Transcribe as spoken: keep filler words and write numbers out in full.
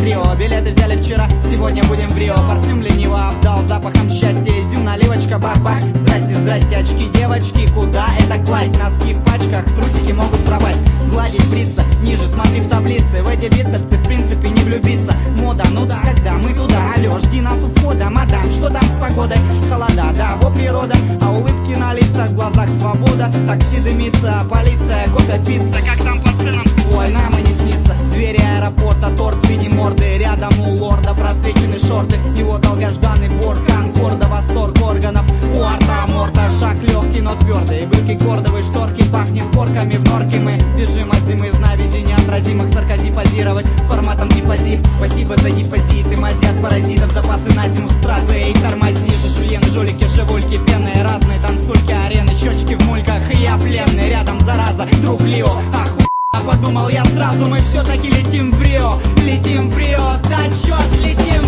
Рио. Билеты взяли вчера, сегодня будем в Рио. Парфюм лениво обдал запахом счастья. Изюм, наливочка, бах-бах. Здрасте, здрасте, очки, девочки, куда это класть? Носки в пачках, трусики могут пропасть. Гладить, бриться, ниже смотри в таблице. В эти бицепсы в принципе не влюбиться. Мода, ну да, когда мы туда? Алло, жди нас у входа, мадам, что там с погодой? Холода, да, во природа, а улыбки на лицах, в глазах свобода. Такси дымится, полиция, кофе, пицца. Как там по ценам? Ой, нам и не снится. Двери аэропорта, торт в виде морды. Рядом у лорда просвечены шорты. Его долгожданный борт, конкорда, восторг органов. У арта, морта, шаг легкий, но твердый. Брюки кордовые, шторки, пахнет корками. В норке мы бежим от зимы, знавизи неотразимых. Саркази позировать форматом депозит. Спасибо за депозиты, мази от паразитов. Запасы на зиму, стразы, эй, тормози. Шишульены, жулики, шивульки, пенные, разные танцульки, арены, щечки в мульках. И я пленный, рядом зараза, друг Лио. Оху... А подумал я сразу, мы все-таки летим в Рио. Летим в Рио, да черт, летим